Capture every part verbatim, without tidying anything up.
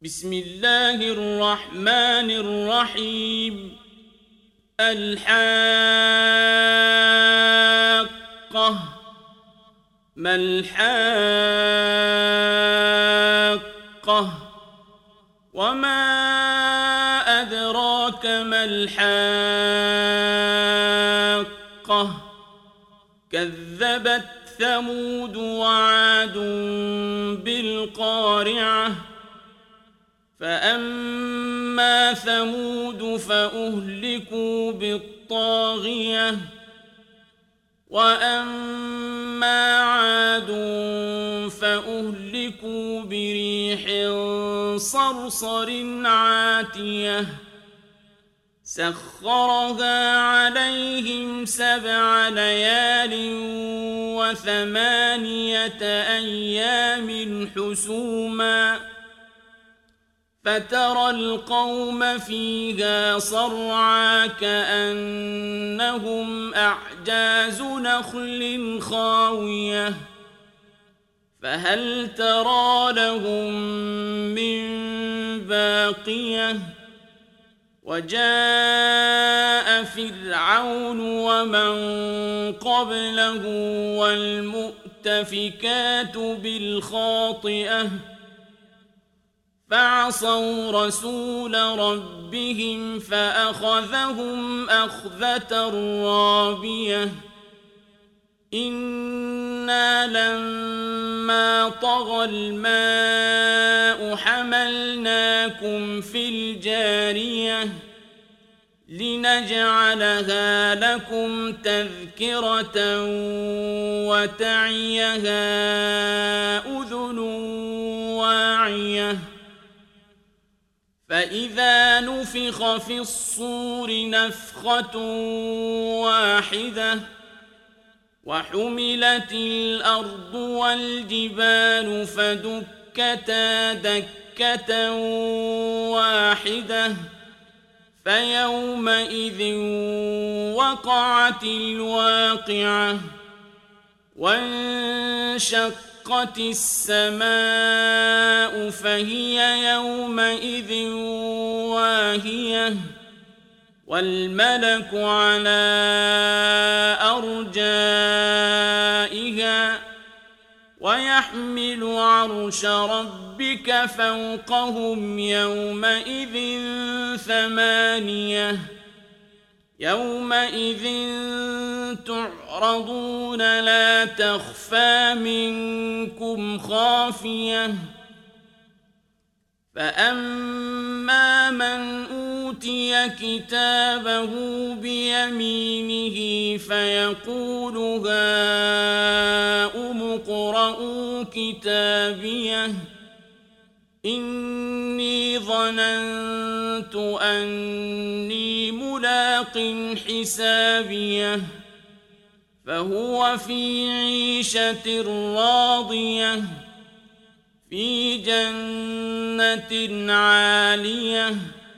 بسم الله الرحمن الرحيم. الحاقة. ما الحاقة؟ وما أدراك ما الحاقة؟ كذبت ثمود وعاد بالقارعة. فأما ثمود فأهلكوا بالطاغية، وأما عاد فأهلكوا بريح صرصر عاتية سخرها عليهم سبع ليال وثمانية أيام حسوما، فترى القوم فيها صرعى كأنهم أعجاز نخل خاوية، فهل ترى لهم من باقية؟ وجاء فرعون ومن قبله والمؤتفكات بالخاطئة، فعصوا رسول ربهم فأخذهم أخذة رابية. إنا لما طغى الماء حملناكم في الجارية لنجعلها لكم تذكرة وتعيها أذن واعية. فإذا نفخ في الصور نفخة واحدة وحملت الأرض والجبال فدكتا دكة واحدة، فيومئذ وقعت الواقعة. وانشقت السماء فهي يومئذ واهية، والملك على أرجائها، ويحمل عرش ربك فوقهم يومئذ ثمانية. يومئذ تعرضون لا تخفى منكم خافية. فأما من أوتي كتابه بيمينه فيقول هاؤم اقرءوا كتابيه إني ظننت أني ملاق حسابيه، فهو في عيشة راضية في جنة عالية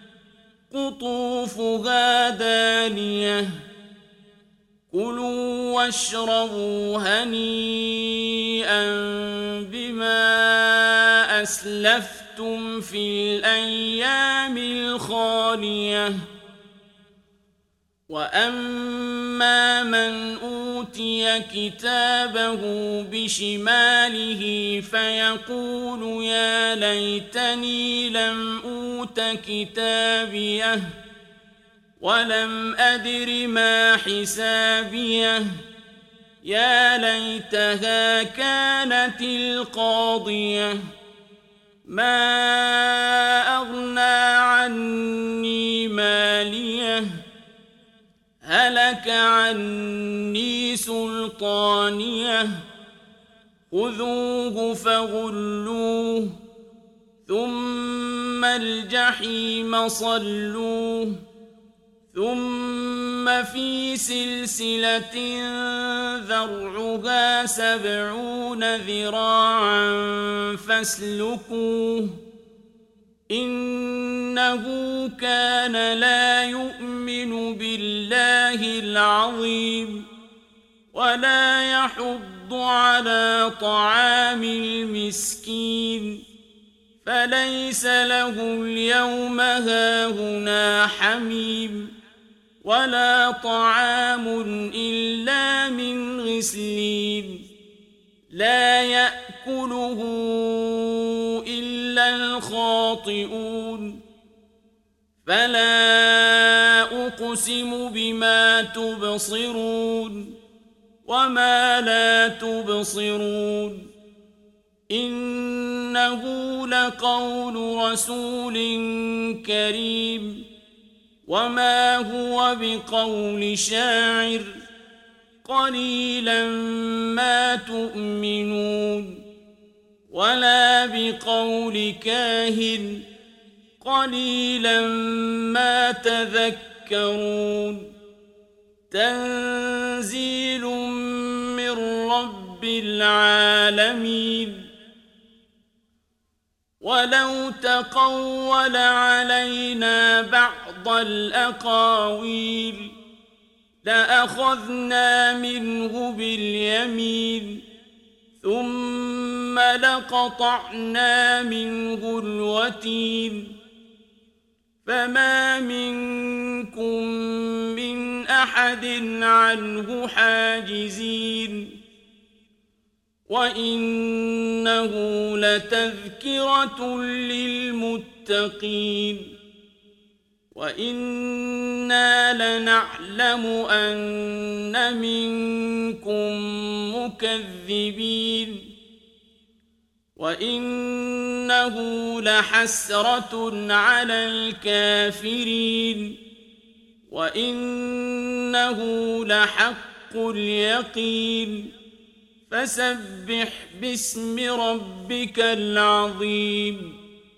قطوفها دانية. كلوا واشربوا هنيئا بما أسلفتم في الأيام الخالية. وأما من أوتي كتابه بشماله فيقول يا ليتني لم أوت كتابيه ولم أدر ما حسابيه، يا ليتها كانت القاضية ما أغنى عني ماليه هلك عني سلطانيه. خذوه فغلوه ثم الجحيم صلوه ثم في سلسلة ذرعها سبعون ذراعا فاسلكوه إنه كان لا يؤمن بالله العظيم ولا يحض على طعام المسكين فليس له اليوم هاهنا حميم ولا طعام إلا من غسلين لا يأكله إلا الخاطئون فلا أقسم بما تبصرون وما لا تبصرون إنه لقول رسول كريم وما هو بقول شاعر قليلا ما تؤمنون ولا بقول كاهن قليلا ما تذكرون تنزيل من رب العالمين ولو تقول علينا بعض الأقاويل لأخذنا منه باليمين ثم لقطعنا منه الوتين فما منكم من أحد عنه حاجزين وإنه لتذكرة للمتقين وإنا لنعلم أن منكم مكذبين وإنه لحسرة على الكافرين وإنه لحق اليقين فسبح باسم ربك العظيم